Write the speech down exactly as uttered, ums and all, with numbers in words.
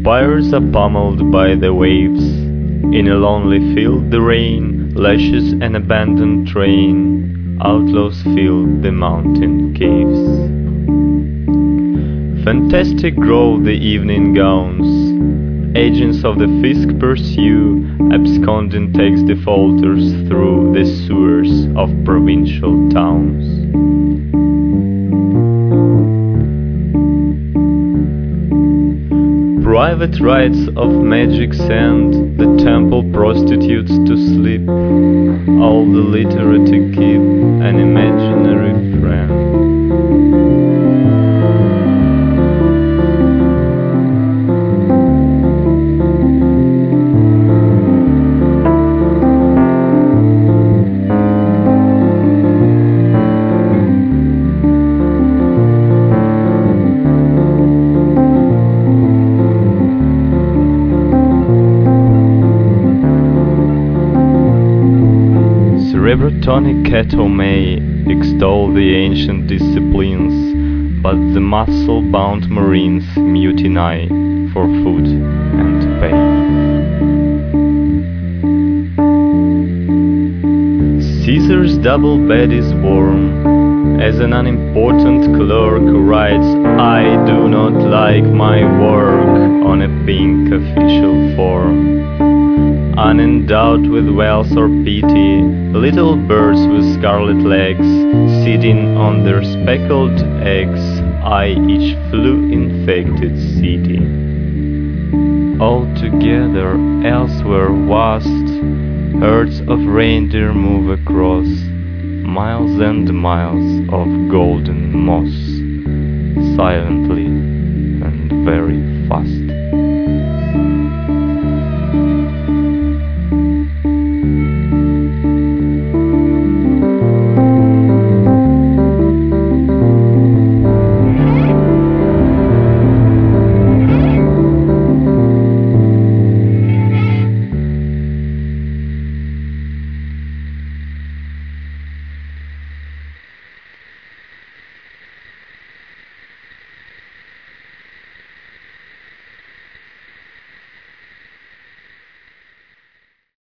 Spires are pummeled by the waves. In a lonely field the rain lashes an abandoned train. Outlaws fill the mountain caves. Fantastic grow the evening gowns. Agents of the fisc pursue absconding tax defaulters through the sewers of provincial towns. Private rites of magic send the temple prostitutes to sleep. All the literate keep an imaginary friend. Cerebrotonic cattle may extol the ancient disciplines, but the muscle-bound marines mutiny for food and pay. Caesar's double bed is warm, as an unimportant clerk writes, "I do not like my work," on a pink official form. Unendowed with wealth or pity, little birds with scarlet legs, sitting on their speckled eggs, eye each flu-infected city. Altogether, elsewhere vast, herds of reindeer move across miles and miles of golden moss, silently and very fast.